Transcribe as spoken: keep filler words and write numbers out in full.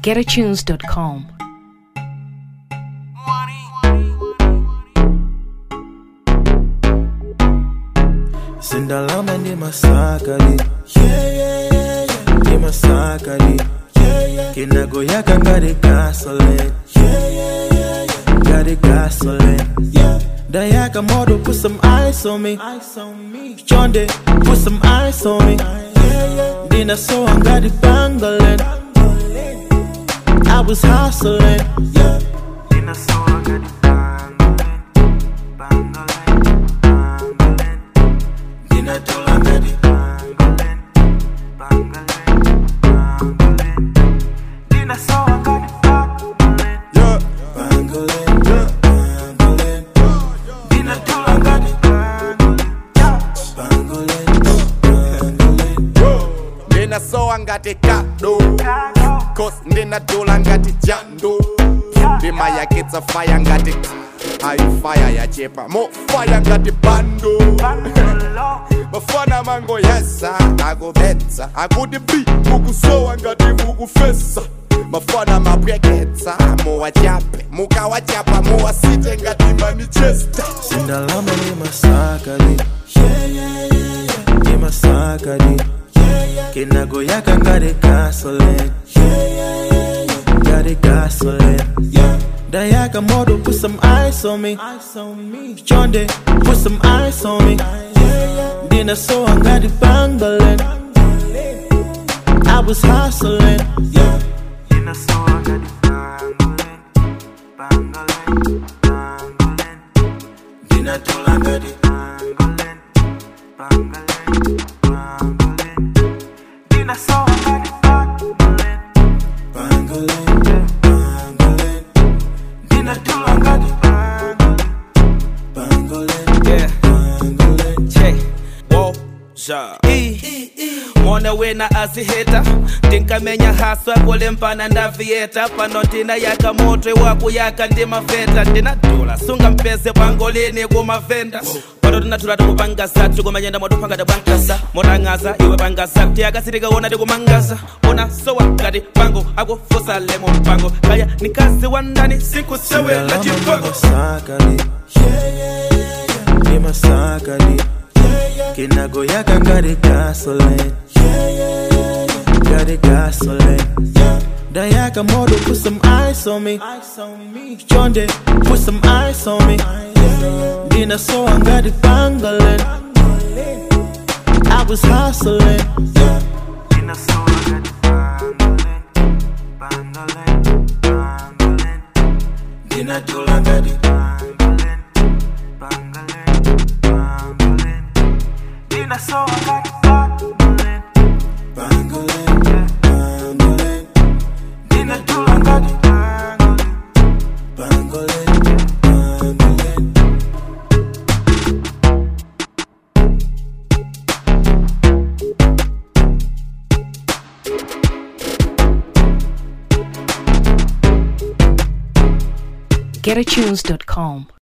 get a tunes dot com. Sindalama ni masakali, yeah yeah yeah yeah, ni masakali, yeah yeah. Kinago yaka ngari gasoline, yeah yeah yeah yeah, ngari gasoline, yeah. Dayaka model put some ice on me, ice on me. Chonde put some ice on me, yeah yeah. Dina so ngari bangalen, I was hustling, yeah. Dina so ngari bangalen, bangalen, bangalen. Dina tola ngari bangalen, bangalen, bangalen. Dina so ngari bangalen, yeah, bangalen, yeah, bangalen. Dina tola ngari bangalen, yeah, bangalen, bangalen. Dina so ngati kado, cause dina tola ngati jando. Dima ya kitsa fire ngati I fire ya chepa, mo fire ngati bando. Mafana mango yesa, ago betsa, agudi bi, mugu soa ngati mugu fesa. Mafana mapweketsa, mo wachape, muka wachapa, mo wasite ngati Manchester. Sindalama ni masakali, yeah yeah yeah yeah, ni masakali, yeah yeah. Kinago yaka ngari gasoline, yeah yeah yeah yeah, ngari gasoline, yeah. Dayaka model put some ice on me, ice on me. Chonde put some ice on me, yeah yeah. Dina so ngari bangalen, I was hustling, yeah. Dina so ngari bangalen, bangalen, bangalen. Dina tola ngari bangalen, bangalen, bangalen. Dina so ngari bangalen, bangalen, bangalen. Dina tola ngari bangalen, bangalen, Yeah. bangalen. Che, whoa, ja. E, mwana wena aziheta tinkamenya haswa kulempana ndavieta pano tina yaka moto waku yaka ndima veta ndinatola sunga mpeze pangolini kumavenda pano tinatula tikupangasa tikumanyenda moto panga tibankasa motangaza iwe pangasa tiyakasitika wona tikumangaza ona sowa ngati pango akufusa lemo mpango kaya nikazi wandani siku sewe na chipango masakali, yeah yeah yeah yeah, ni masakali, yeah yeah. Kinago yaka ngari gasoline, yeah yeah yeah yeah, ngari gasoline, yeah. Dayaka model put some ice on me, ice on me. Chonde put some ice on me, yeah yeah. Dina so ngari bangalen, I was hustling, yeah. Dina so ngari bangalen, bangalen, bangalen. Dina tola ngari bangalen, bangalen, bangalen. Dina so ngari bangalen, bangalen, bangalen. Dina tola ngari bangalen, bangalen, bangalen. get a tunes dot com.